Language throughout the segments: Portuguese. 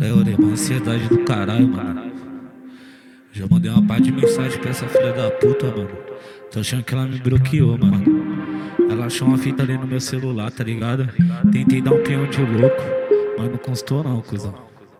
orei, uma ansiedade do caralho, mano. Já mandei uma parte de mensagem pra essa filha da puta, mano. Tô achando que ela me bloqueou, mano. Ela achou uma fita ali no meu celular, tá ligado? Tentei dar um peão de louco, mas não constou não, cuzão.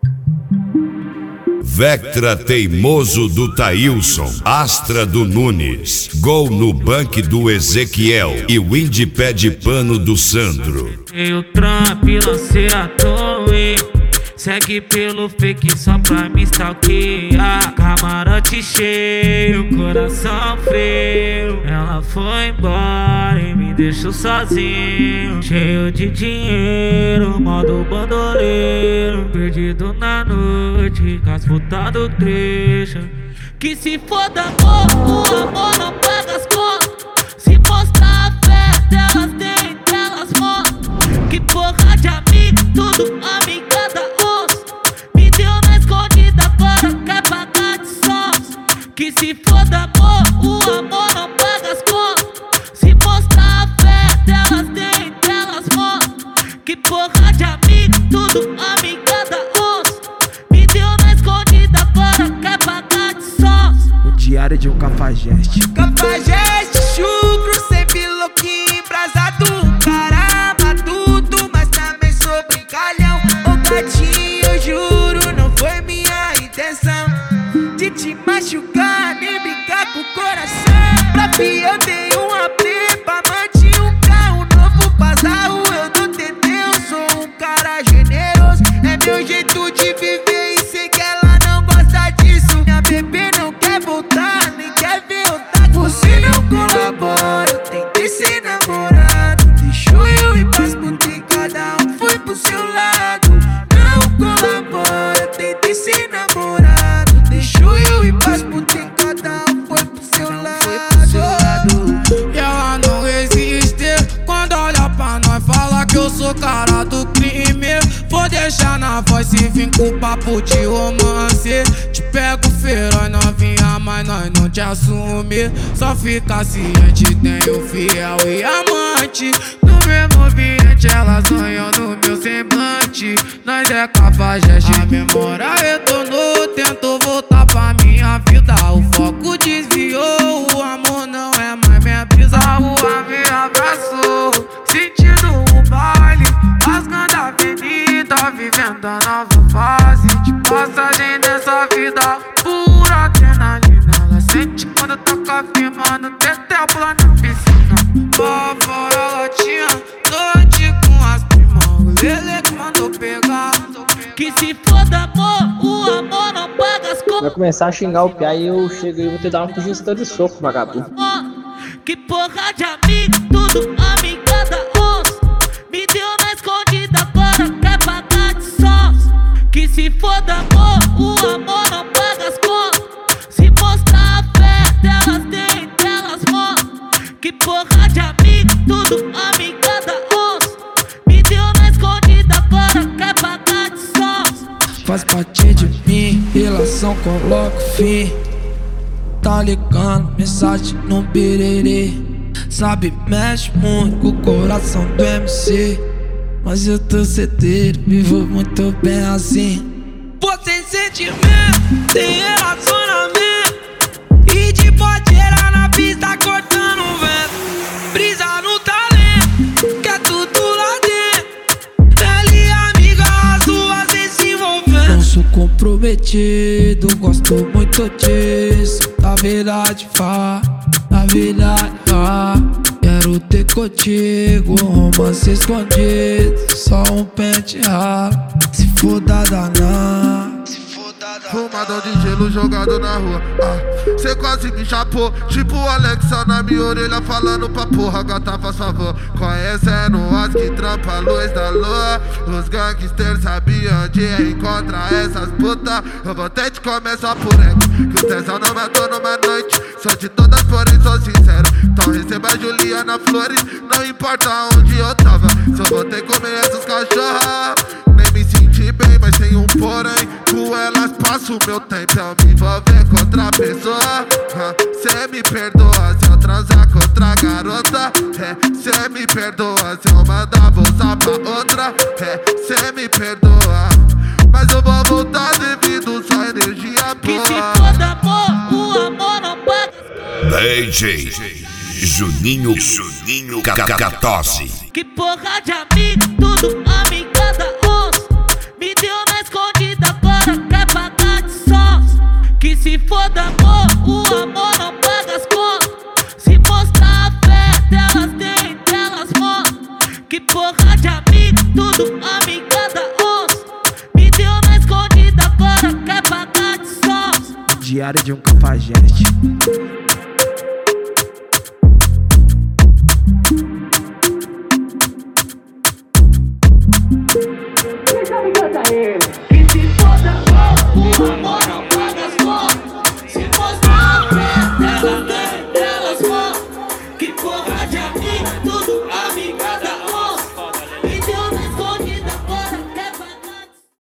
Vectra teimoso do Thailson, Astra do Nunes, gol no banque do Ezequiel e Windy pé de pano do Sandro. Eu Trump, lancei a torre, segue pelo fake só pra me stalkear. Camarote cheio, coração frio. Ela foi embora e me deixou sozinho, cheio de dinheiro, modo bandoleiro. Perdido na noite, com as putas do trecho. Que se foda amor, o amor não paga as contas. Se mostrar a fé delas, tem delas mostram. Que porra de amigo, tudo amigada onça. Me deu na escondida, agora quer pagar de sons. Que se foda amor, o amor não paga as contas. Se mostrar a fé delas, tem delas mostram. Que porra de amigo, tudo amigada onça. Me deu na escondida, agora quer pagar de sons. O diário de um cafajeste. Cafajeste, chucro, sempre louquinho, embrasado. Caramba, tudo, mas também sou brincalhão. Ô gatinho, eu juro, não foi minha intenção de te machucar, nem brincar com o coração. Pra fi eu dei uma prepa, mantive um carro novo, bazarro, eu dou TT, eu sou um cara generoso. É meu jeito de viver e sei que ela não gosta disso. Minha bebê não quer voltar, nem quer ver eu tá. Você não colabora, eu tentei ser namorado. Deixou eu ir pras putas, cada um foi pro seu lado. Não colabora, eu tentei ser namorado. Deixou eu ir pras putas, cada um foi pro seu lado. E ela não resiste quando olha pra nós, fala que eu sou cara do crime. Vou deixar na voz e vim com papo de romance. Te pego feroz novinha, mas nós não te assume. Só fica ciente, tenho fiel e amante. No mesmo ambiente elas sonham no meu semblante. Nós é cafajeste, a memória retornou. Tento voltar pra minha vida, o foco desviou. O amor não é mais minha brisa, a rua me abraçou. Sentindo o baile, rasgando a avenida, vivendo a nova fase de passagem dessa vida. Pura adrenalina, ela sente quando toca firmando. Tentei pular na piscina, lá fora ela tinha noite com as primas. O Lele que mandou pegar. Que se foda amor, o amor não paga as contas. Vai começar a xingar o piá e eu chego e vou te dar uma pugista de soco, vagabundo. Que porra de amigo, tudo amigada onça. Me deu na escondida, agora quer pagar de sons. Que se foda amor, o amor não paga as contas. Se mostrar a fé delas, tem delas mostram. Que porra de amigo, tudo amigada onça. Me deu na escondida, agora quer pagar de sons. Faz parte de mim, relação coloca fim. Tá ligando, mensagem no birerê. Sabe, mexe muito com o coração do MC. Mas eu tô certeiro, vivo muito bem assim. Pô, sem sentimento, tem relacionamento. E de podeira na pista cortando o vento. Brisa no talento, que é tudo lá dentro. Pele e amiga, as duas sem se envolver. Não sou comprometido, gosto muito disso. Na verdade, na verdade, quero ter contigo um romance escondido, só um pente ralo. Se for daná, fumadão de gelo jogado na rua. Cê quase me chapou, tipo Alexa na minha orelha falando pra porra. Gata, faz favor, conhecendo as que trampa a luz da lua. Os gangsters sabiam onde encontrar essas putas. Eu vou ter de começar por ego, que o tesão não matou numa noite. Sou de todas, porém sou sincero. Então receba a Juliana Flores, não importa onde eu tava. Só vou ter que comer essas cachorras. Nem me senti bem, mas tem um porém. Com elas passo o meu tempo, eu me envolver com outra pessoa. Cê me perdoa se eu transar com outra garota. Cê me perdoa se eu mandar bolsa pra outra. Cê me perdoa. mas eu vou voltar devido só energia Que se boa. foda amor, o amor não paga. DJ Juninho Catose. Que porra de amigo, tudo amigada onça. Me deu na escondida, agora quer pagar de sós. Que se foda amor, o amor não paga as contas. Se mostrar a fé delas tem, delas mostram. Que porra de amigo, tudo amigada onça. Me deu na escondida, agora quer pagar de sós. Diário de um cafajeste. Que se foda amor, o amor